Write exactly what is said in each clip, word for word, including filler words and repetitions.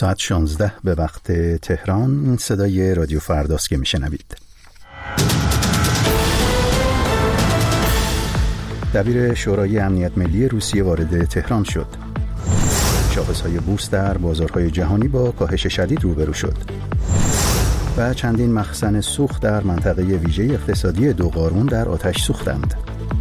ساعت شانزده به وقت تهران. صدای رادیو فرداست که میشنوید. دبیر شورای امنیت ملی روسیه وارد تهران شد. شاخص‌های بورس در بازارهای جهانی با کاهش شدید روبرو شد و چندین مخزن سوخت در منطقه ویژه اقتصادی دوقارون در آتش سوختند.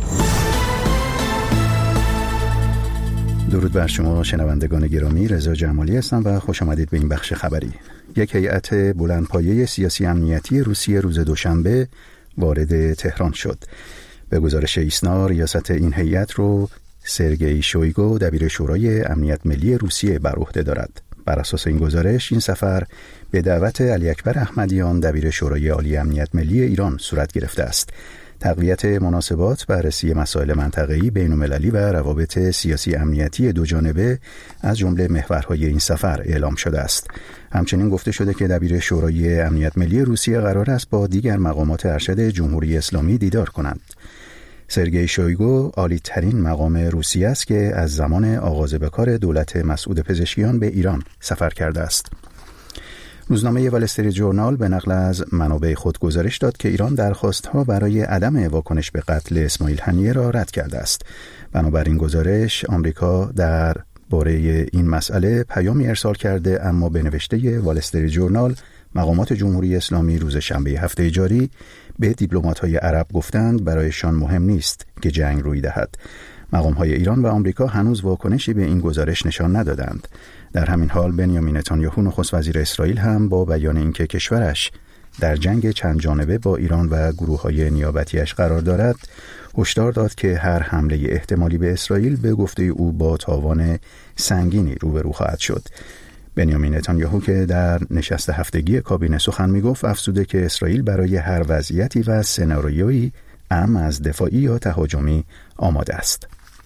درود بر شما شنوندگان گرامی، رضا جمالی هستم و خوش آمدید به این بخش خبری. یک هیئت بلندپایه سیاسی امنیتی روسیه روز دوشنبه وارد تهران شد. به گزارش ایسنا، ریاست این هیئت رو سرگئی شویگو، دبیر شورای امنیت ملی روسیه، بر عهده دارد. بر اساس این گزارش، این سفر به دعوت علی اکبر احمدیان، دبیر شورای عالی امنیت ملی ایران، صورت گرفته است. تقویت مناسبات، بررسی مسائل منطقه‌ای، بین‌المللی و روابط سیاسی امنیتی دو جانبه از جمله محورهای این سفر اعلام شده است. همچنین گفته شده که دبیر شورای امنیت ملی روسیه قرار است با دیگر مقامات ارشد جمهوری اسلامی دیدار کنند. سرگئی شویگو عالی ترین مقام روسیه است که از زمان آغاز به کار دولت مسعود پزشکیان به ایران سفر کرده است. روزنامه وال استریت ژورنال به نقل از منابع خود گزارش داد که ایران درخواست‌ها برای عدم واکنش به قتل اسماعیل هنیه را رد کرده است. بنابراین گزارش، آمریکا در باره این مسئله پیامی ارسال کرده، اما به نوشته وال استریت ژورنال، مقامات جمهوری اسلامی روز شنبه هفته جاری به دیپلمات‌های عرب گفتند برایشان مهم نیست که جنگ روی دهد. مقام‌های ایران و آمریکا هنوز واکنشی به این گزارش نشان ندادند. در همین حال بنیامین نتانیاهو، نخست وزیر اسرائیل، هم با بیان اینکه کشورش در جنگ چند جانبه با ایران و گروه‌های نیابتیش قرار دارد، هشدار داد که هر حمله احتمالی به اسرائیل به گفته او با تاوان سنگینی روبرو خواهد شد. بنیامین نتانیاهو که در نشست هفتگی کابینه سخن میگفت، افزوده که اسرائیل برای هر وضعیتی و سناریویی، ام از دفاعی یا تهاجمی، آماده است.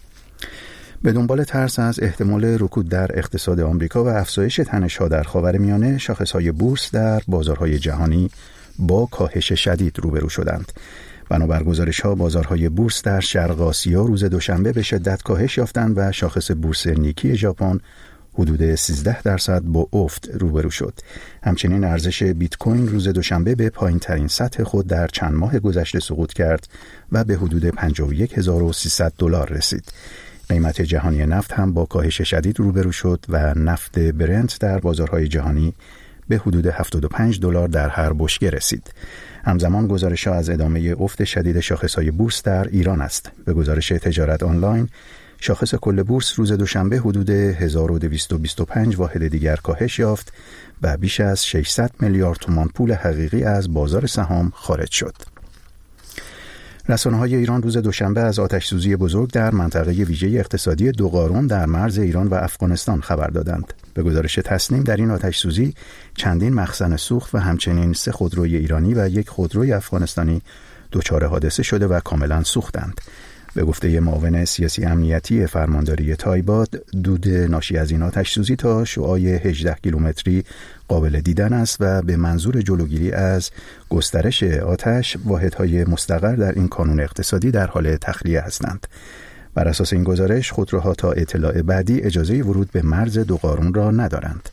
به دنبال ترس از احتمال رکود در اقتصاد آمریکا و افزایش تنش‌ها در خاورمیانه، شاخص‌های بورس در بازارهای جهانی با کاهش شدید روبرو شدند. بنابر گزارش‌ها، بازارهای بورس در شرق آسیا روز دوشنبه به شدت کاهش یافتند و شاخص بورس نیکی ژاپن حدود سیزده درصد با افت روبرو شد. همچنین ارزش بیت کوین روز دوشنبه به پایین‌ترین سطح خود در چند ماه گذشته سقوط کرد و به حدود پنجاه و یک هزار و سیصد دلار رسید. قیمت جهانی نفت هم با کاهش شدید روبرو شد و نفت برنت در بازارهای جهانی به حدود هفتاد و پنج دلار در هر بشکه رسید. همزمان گزارش‌ها از ادامه افت شدید شاخص‌های بورس در ایران است. به گزارش تجارت آنلاین، شاخص کل بورس روز دوشنبه حدود هزار و دویست و بیست و پنج واحد دیگر کاهش یافت و بیش از ششصد میلیارد تومان پول حقیقی از بازار سهام خارج شد. رسانه‌های ایران روز دوشنبه از آتش‌سوزی بزرگ در منطقه ویژه اقتصادی دوقارون در مرز ایران و افغانستان خبر دادند. به گزارش تسنیم، در این آتش‌سوزی چندین مخزن سوخت و همچنین سه خودروی ایرانی و یک خودروی افغانستانی دچار حادثه شده و کاملا سوختند. به گفته معاون سیاسی امنیتی فرمانداری تایباد، دود ناشی از این آتش‌سوزی تا شعاع هجده کیلومتری قابل دیدن است و به منظور جلوگیری از گسترش آتش، واحدهای مستقر در این کانون اقتصادی در حال تخلیه هستند. بر اساس این گزارش، خودروها تا اطلاع بعدی اجازه ورود به مرز دوقارون را ندارند.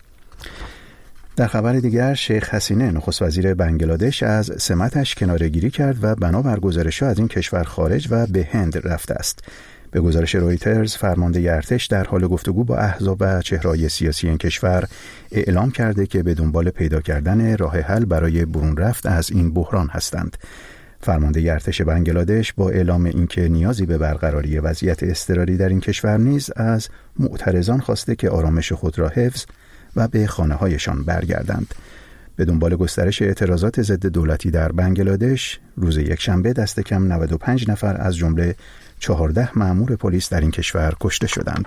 در خبر دیگر، شیخ حسینه، نخست وزیر بنگلادش، از سمتش کناره‌گیری کرد و بنابر گزارش‌ها از این کشور خارج و به هند رفته است. به گزارش رویترز، فرمانده ارتش در حال گفتگو با احزاب و چهره‌های سیاسی این کشور اعلام کرده که به دنبال پیدا کردن راه حل برای برون رفت از این بحران هستند. فرمانده ارتش بنگلادش با اعلام اینکه نیازی به برقراری وضعیت اضطراری در این کشور نیز از معترضان خواسته که آرامش خود را حفظ و به خانه‌هایشان برگردند. به دنبال گسترش اعتراضات ضد دولتی در بنگلادش، روز یکشنبه دست کم نود و پنج نفر از جمله چهارده مأمور پلیس در این کشور کشته شدند.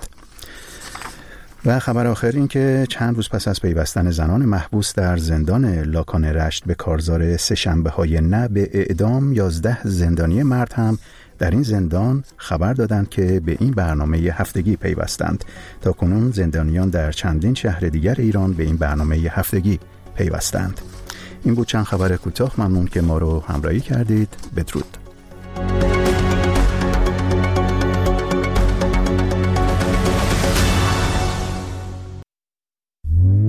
و خبر آخر این که چند روز پس از پیوستن زنان محبوس در زندان لاکان رشت به کارزار سه شنبه‌های نه به اعدام، یازده زندانی مرد هم در این زندان خبر دادند که به این برنامه هفتگی پیوستند. تا کنون زندانیان در چندین شهر دیگر ایران به این برنامه هفتگی پیوستند. این بود چند خبر کوتاه. ممنون که ما رو همراهی کردید. بدرود.